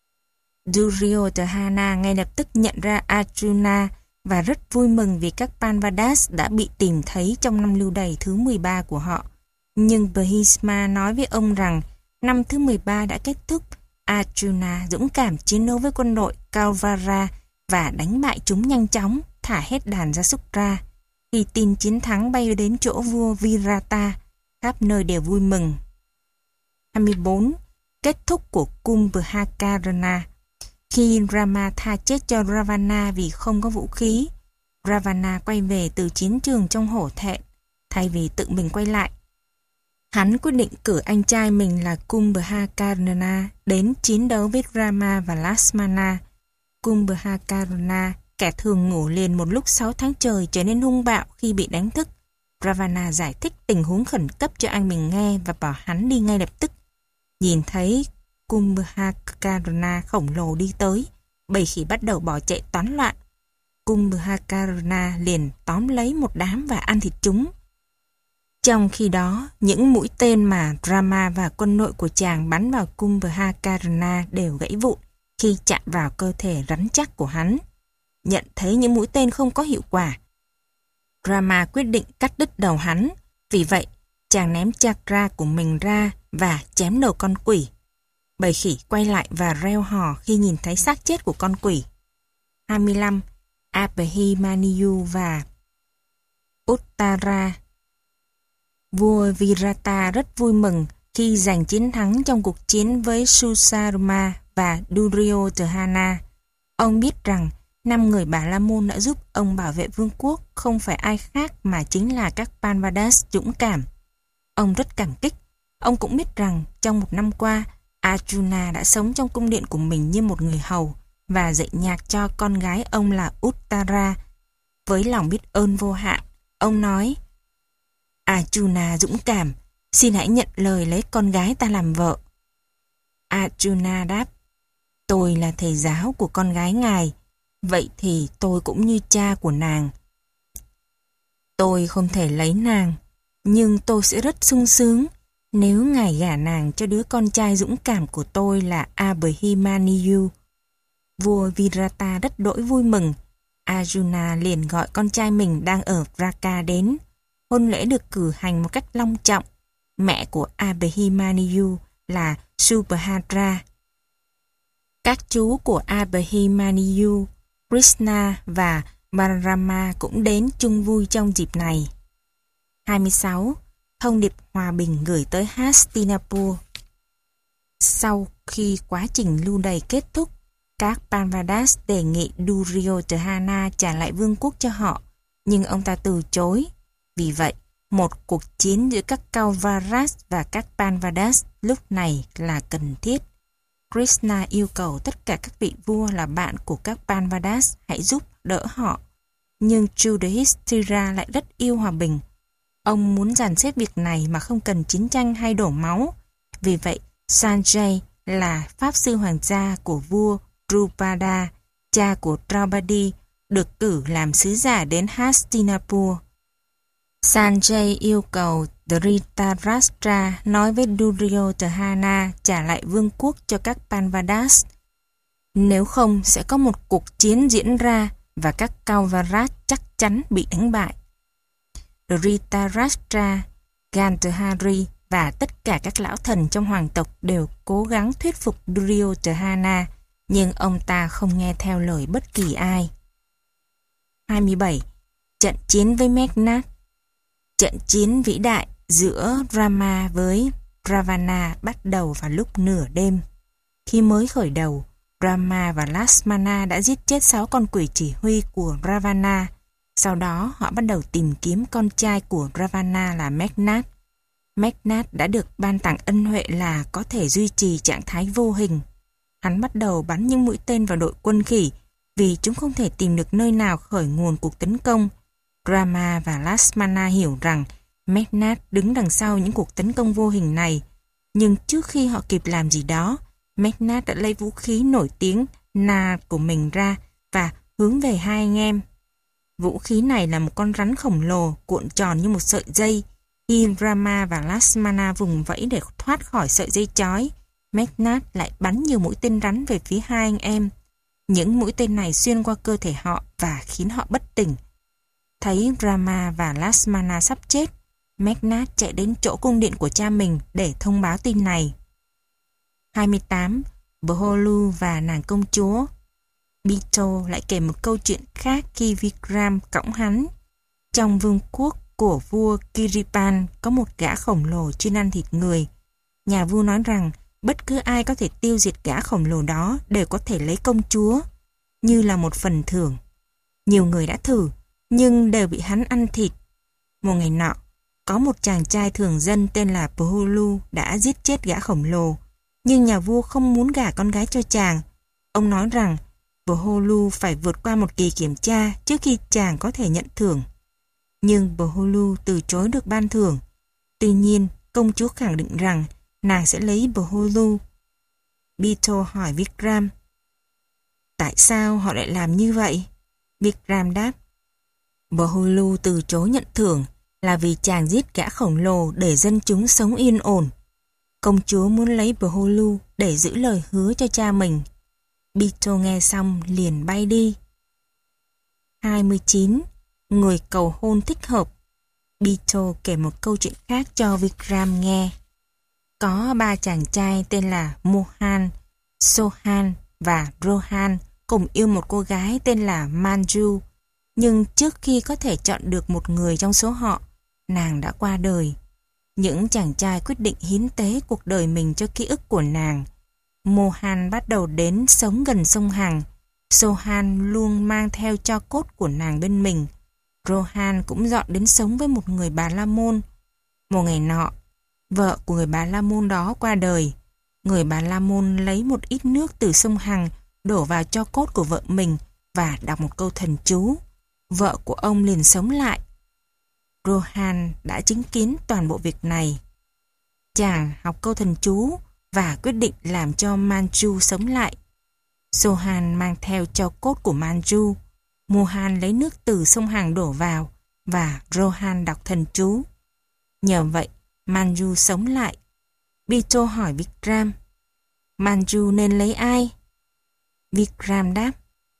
Duryodhana ngay lập tức nhận ra Arjuna và rất vui mừng vì các Panvadas đã bị tìm thấy trong năm lưu đày thứ mười ba của họ. Nhưng Bhishma nói với ông rằng năm thứ mười ba đã kết thúc. Arjuna dũng cảm chiến đấu với quân đội Kauvara và đánh bại chúng nhanh chóng, thả hết đàn gia súc ra. Khi tin chiến thắng bay đến chỗ vua Virata, khắp nơi đều vui mừng. hai mươi bốn. Kết thúc của Kumbhakarna. Khi Rama tha chết cho Ravana vì không có vũ khí, Ravana quay về từ chiến trường trong hổ thẹn, thay vì tự mình quay lại. Hắn quyết định cử anh trai mình là Kumbhakarna đến chiến đấu với Rama và Lakshmana. Kumbhakarna, kẻ thường ngủ liền một lúc sáu tháng trời, trở nên hung bạo khi bị đánh thức. Ravana giải thích tình huống khẩn cấp cho anh mình nghe và bảo hắn đi ngay lập tức. Nhìn thấy Kumbhakarna khổng lồ đi tới, bầy khỉ bắt đầu bỏ chạy toán loạn. Kumbhakarna liền tóm lấy một đám và ăn thịt chúng. Trong khi đó, những mũi tên mà Rama và quân đội của chàng bắn vào Kumbhakarna đều gãy vụn khi chạm vào cơ thể rắn chắc của hắn. Nhận thấy những mũi tên không có hiệu quả, Rama quyết định cắt đứt đầu hắn. Vì vậy, chàng ném chakra của mình ra và chém đầu con quỷ. Bầy khỉ quay lại và reo hò khi nhìn thấy xác chết của con quỷ. hai mươi lăm. Abhimanyu và Uttara. Vua Virata rất vui mừng khi giành chiến thắng trong cuộc chiến với Susarma và Duryodhana. Ông biết rằng năm người Bà La Môn đã giúp ông bảo vệ vương quốc không phải ai khác mà chính là các Panvadas dũng cảm. Ông rất cảm kích. Ông cũng biết rằng trong một năm qua, Arjuna đã sống trong cung điện của mình như một người hầu và dạy nhạc cho con gái ông là Uttara. Với lòng biết ơn vô hạn, ông nói: Arjuna dũng cảm, xin hãy nhận lời lấy con gái ta làm vợ. Arjuna đáp: Tôi là thầy giáo của con gái ngài, vậy thì tôi cũng như cha của nàng. Tôi không thể lấy nàng, nhưng tôi sẽ rất sung sướng nếu ngài gả nàng cho đứa con trai dũng cảm của tôi là Abhimanyu. Vua Virata rất đỗi vui mừng. Arjuna liền gọi con trai mình đang ở Vraka đến. Hôn lễ được cử hành một cách long trọng. Mẹ của Abhimanyu là Subhadra. Các chú của Abhimanyu, Krishna và Balarama cũng đến chung vui trong dịp này. hai mươi sáu. Thông điệp hòa bình gửi tới Hastinapur. Sau khi quá trình lưu đày kết thúc, các Panvadas đề nghị Duryodhana trả lại vương quốc cho họ, nhưng ông ta từ chối. Vì vậy, một cuộc chiến giữa các Kauvaras và các Panvadas lúc này là cần thiết. Krishna yêu cầu tất cả các vị vua là bạn của các Panvadas hãy giúp đỡ họ. Nhưng Yudhishthira lại rất yêu hòa bình. Ông muốn dàn xếp việc này mà không cần chiến tranh hay đổ máu. Vì vậy, Sanjay là pháp sư hoàng gia của vua Drupada, cha của Draupadi, được cử làm sứ giả đến Hastinapur. Sanjay yêu cầu Dhritarashtra nói với Duryodhana trả lại vương quốc cho các Panvadas. Nếu không sẽ có một cuộc chiến diễn ra và các Kauvaras chắc chắn bị đánh bại. Dhritarashtra, Gandhari và tất cả các lão thần trong hoàng tộc đều cố gắng thuyết phục Duryodhana, nhưng ông ta không nghe theo lời bất kỳ ai. hai mươi bảy. Trận chiến với Meghnad. Trận chiến vĩ đại giữa Rama với Ravana bắt đầu vào lúc nửa đêm. Khi mới khởi đầu, Rama và Lakshmana đã giết chết sáu con quỷ chỉ huy của Ravana. Sau đó họ bắt đầu tìm kiếm con trai của Ravana là Meghnad. Meghnad đã được ban tặng ân huệ là có thể duy trì trạng thái vô hình. Hắn bắt đầu bắn những mũi tên vào đội quân khỉ vì chúng không thể tìm được nơi nào khởi nguồn cuộc tấn công. Rama và Lakshmana hiểu rằng Meghnad đứng đằng sau những cuộc tấn công vô hình này, nhưng trước khi họ kịp làm gì đó, Meghnad đã lấy vũ khí nổi tiếng Na của mình ra và hướng về hai anh em. Vũ khí này là một con rắn khổng lồ cuộn tròn như một sợi dây. Khi Rama và Lakshmana vùng vẫy để thoát khỏi sợi dây chói, Meghnad lại bắn nhiều mũi tên rắn về phía hai anh em. Những mũi tên này xuyên qua cơ thể họ và khiến họ bất tỉnh. Thấy Rama và Lakshmana sắp chết, Meghnad chạy đến chỗ cung điện của cha mình để thông báo tin này. hai mươi tám. Bholu và nàng công chúa. Bito lại kể một câu chuyện khác khi Vikram cõng hắn. Trong vương quốc của vua Kiripan có một gã khổng lồ chuyên ăn thịt người. Nhà vua nói rằng bất cứ ai có thể tiêu diệt gã khổng lồ đó đều có thể lấy công chúa, như là một phần thưởng. Nhiều người đã thử, nhưng đều bị hắn ăn thịt. Một ngày nọ, có một chàng trai thường dân tên là Bholu đã giết chết gã khổng lồ, nhưng nhà vua không muốn gả con gái cho chàng. Ông nói rằng Bholu phải vượt qua một kỳ kiểm tra trước khi chàng có thể nhận thưởng. Nhưng Bholu từ chối được ban thưởng. Tuy nhiên, công chúa khẳng định rằng nàng sẽ lấy Bholu. Bito hỏi Vikram, tại sao họ lại làm như vậy? Vikram đáp, Bholu từ chối nhận thưởng là vì chàng giết gã khổng lồ để dân chúng sống yên ổn. Công chúa muốn lấy Bholu để giữ lời hứa cho cha mình. Bito nghe xong liền bay đi. hai mươi chín. Người cầu hôn thích hợp. Bito kể một câu chuyện khác cho Vikram nghe. Có ba chàng trai tên là Mohan, Sohan và Rohan cùng yêu một cô gái tên là Manju. Nhưng trước khi có thể chọn được một người trong số họ, nàng đã qua đời. Những chàng trai quyết định hiến tế cuộc đời mình cho ký ức của nàng. Mohan bắt đầu đến sống gần sông Hằng. Sohan luôn mang theo tro cốt của nàng bên mình. Rohan cũng dọn đến sống với một người Bà La Môn. Một ngày nọ, vợ của người Bà La Môn đó qua đời. Người Bà La Môn lấy một ít nước từ sông Hằng đổ vào tro cốt của vợ mình và đọc một câu thần chú. Vợ của ông liền sống lại. Rohan đã chứng kiến toàn bộ việc này. Chàng học câu thần chú và quyết định làm cho Manju sống lại. Sohan mang theo tro cốt của Manju. Mohan lấy nước từ sông Hằng đổ vào và Rohan đọc thần chú. Nhờ vậy, Manju sống lại. Bito hỏi Vikram, Manju nên lấy ai? Vikram đáp,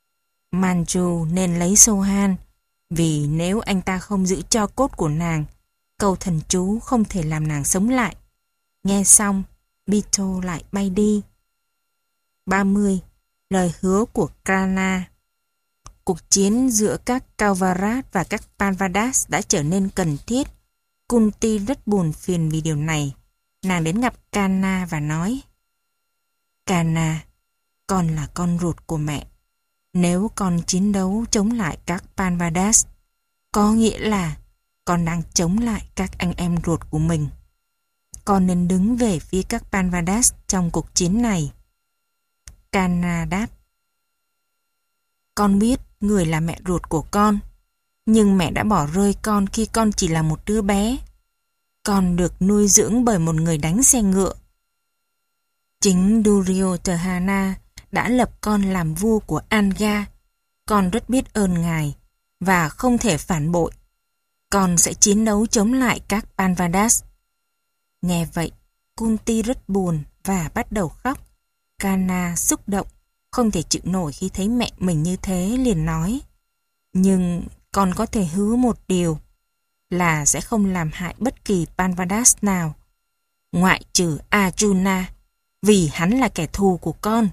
Manju nên lấy Sohan, vì nếu anh ta không giữ tro cốt của nàng, câu thần chú không thể làm nàng sống lại. Nghe xong, Bito lại bay đi. ba mươi. Lời hứa của Krana. Cuộc chiến giữa các Kauvaras và các Panvadas đã trở nên cần thiết. Kunti rất buồn phiền vì điều này. Nàng đến gặp Kanna và nói, Kanna, con là con ruột của mẹ. Nếu con chiến đấu chống lại các Panvadas, có nghĩa là con đang chống lại các anh em ruột của mình. Con nên đứng về phía các Panvadas trong cuộc chiến này. Kanna đáp, con biết người là mẹ ruột của con, nhưng mẹ đã bỏ rơi con khi con chỉ là một đứa bé. Con được nuôi dưỡng bởi một người đánh xe ngựa. Chính Duryodhana đã lập con làm vua của Anga. Con rất biết ơn ngài và không thể phản bội. con sẽ chiến đấu chống lại các Panvadas. Nghe vậy, Kunti rất buồn và bắt đầu khóc. Kanna xúc động, không thể chịu nổi khi thấy mẹ mình như thế, liền nói: nhưng con có thể hứa một điều, là sẽ không làm hại bất kỳ Panvadas nào, ngoại trừ Arjuna, vì hắn là kẻ thù của con.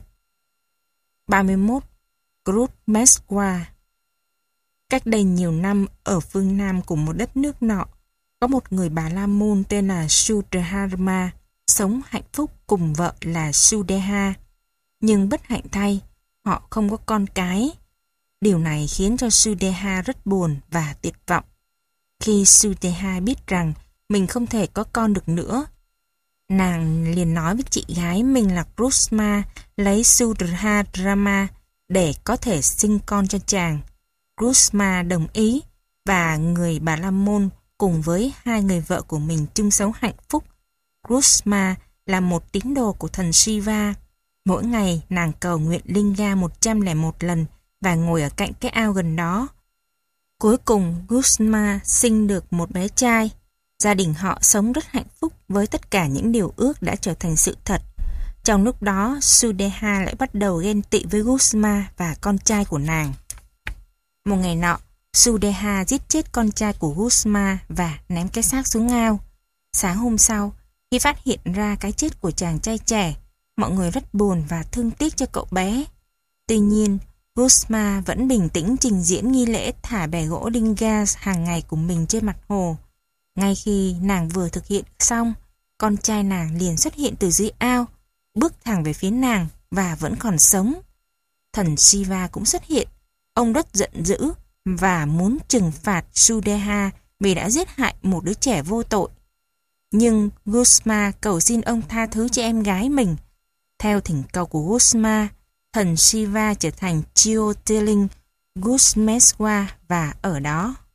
ba mươi mốt. Krutmeshwar. Cách đây nhiều năm, ở phương Nam của một đất nước nọ, có một người Bà La Môn tên là Sudharma, sống hạnh phúc cùng vợ là Sudeha. Nhưng bất hạnh thay, họ không có con cái. Điều này khiến cho Sudeha rất buồn và tuyệt vọng. Khi Sudeha biết rằng mình không thể có con được nữa, nàng liền nói với chị gái mình là Krusma lấy Sudharma để có thể sinh con cho chàng. Krusma đồng ý và người Bà La Môn cùng với hai người vợ của mình chung sống hạnh phúc. Krusma là một tín đồ của thần Shiva. Mỗi ngày nàng cầu nguyện Linga một trăm lẻ một lần và ngồi ở cạnh cái ao gần đó. Cuối cùng Krusma sinh được một bé trai. Gia đình họ sống rất hạnh phúc với tất cả những điều ước đã trở thành sự thật. Trong lúc đó, Sudeha lại bắt đầu ghen tị với Krusma và con trai của nàng. Một ngày nọ, Sudeha giết chết con trai của Krusma và ném cái xác xuống ao. Sáng hôm sau, khi phát hiện ra cái chết của chàng trai trẻ, mọi người rất buồn và thương tiếc cho cậu bé. Tuy nhiên, Krusma vẫn bình tĩnh trình diễn nghi lễ thả bè gỗ Linga hàng ngày của mình trên mặt hồ. Ngay khi nàng vừa thực hiện xong, con trai nàng liền xuất hiện từ dưới ao, bước thẳng về phía nàng và vẫn còn sống. Thần Shiva cũng xuất hiện. Ông rất giận dữ và muốn trừng phạt Sudeha vì đã giết hại một đứa trẻ vô tội. Nhưng Krusma cầu xin ông tha thứ cho em gái mình. Theo thỉnh cầu của Krusma, thần Shiva trở thành Jyotirling Krutmeshwar và ở đó